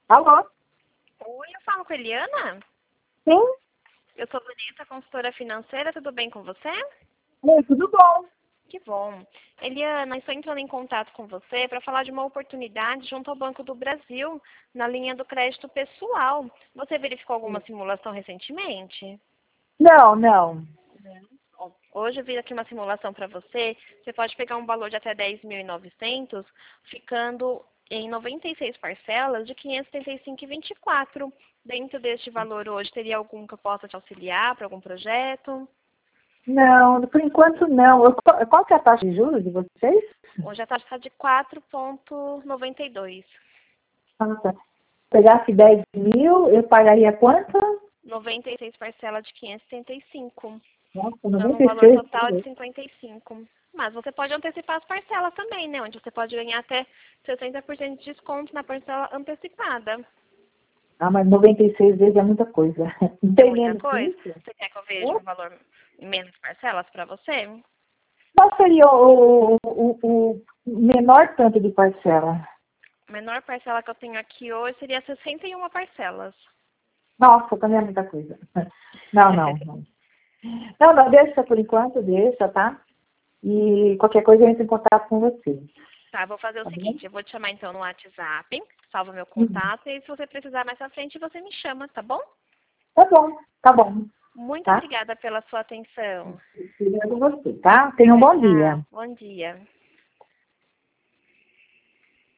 Alô? Oi, eu falo com a Eliana? Sim? Eu sou Vanessa, consultora financeira, tudo bem com você? Oi, tudo bom? Que bom. Eliana, estou entrando em contato com você para falar de uma oportunidade junto ao Banco do Brasil, na linha do crédito pessoal. Você verificou alguma simulação recentemente? Não, não. Hoje eu vi aqui uma simulação para você. Você pode pegar um valor de até 10.900, ficando em 96 parcelas de 575,24. Dentro deste valor hoje, teria algum que eu possa te auxiliar para algum projeto? Não, por enquanto não. Qual que é a taxa de juros de vocês? Hoje a taxa está de 4,92. Nossa, se pegasse 10 mil, eu pagaria quanto? 96 parcelas de 575, Nossa, dando um valor 96. total de 55. Mas você pode antecipar as parcelas também, né? Onde você pode ganhar até 60% de desconto na parcela antecipada. Ah, mas 96 vezes é muita coisa. Não É tem muita menos que coisa? isso? Você quer que eu É? veja um valor em menos parcelas para você? Qual seria o menor tanto de parcela? A menor parcela que eu tenho aqui hoje seria 61 parcelas. Nossa, também é muita coisa. Não, não, não. Não, não, deixa por enquanto, deixa, tá? E qualquer coisa eu entro em contato com você. Tá, vou fazer o Tá bom? seguinte, eu vou te chamar então no WhatsApp, salva meu Uhum. contato e se você precisar mais à frente, você me chama, tá bom? Tá bom, tá bom, Muito tá? obrigada pela sua atenção. Obrigada a você, tá? Tenha um Tchau, bom dia. tchau. Bom dia.